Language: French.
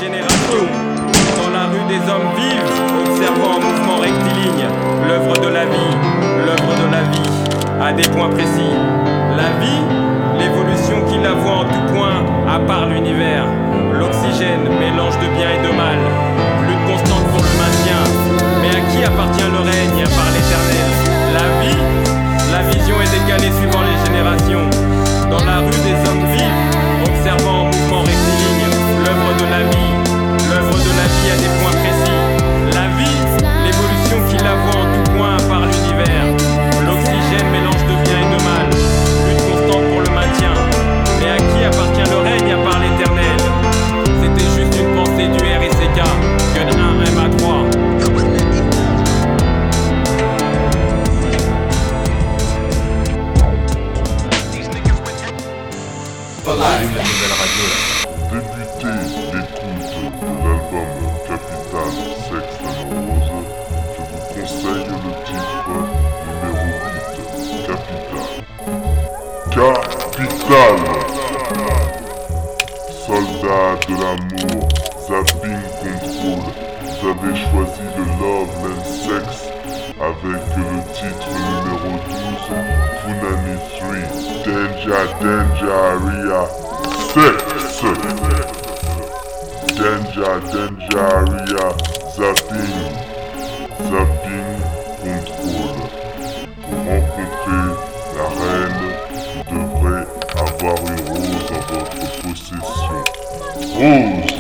générations. Dans la rue des hommes vivent, observant en mouvement rectiligne l'œuvre de la vie, à des points précis. La vie, l'évolution qui la voit en tout point, à part l'univers. L'oxygène, mélange de bien et de mal. Lutte constante pour le maintien. Mais à qui appartient le règne, à part l'éternel? La vie, la vision est décalée suivant les générations. Dans la rue des hommes vivent, observant en mouvement rectiligne l'œuvre de la vie à des points précis. La vie, l'évolution qui la voit en tout point, à part l'univers. L'oxygène, mélange de bien et de mal. Lutte constante pour le maintien. Mais à qui appartient le règne, à part l'éternel? C'était juste une pensée du RSK, que de 1 M à 3. Débuter l'écoute de l'album Capital Sexe and Rose, je vous conseille le titre numéro 8, Capital. Capital. Soldat de l'amour, Zapping Control, vous avez choisi le Love and Sex avec le titre numéro 12, Punani 3, Danger, Sex. Danger, Zapping Control. Pour rencontrer la reine, vous devrez avoir une rose en votre possession. Rose!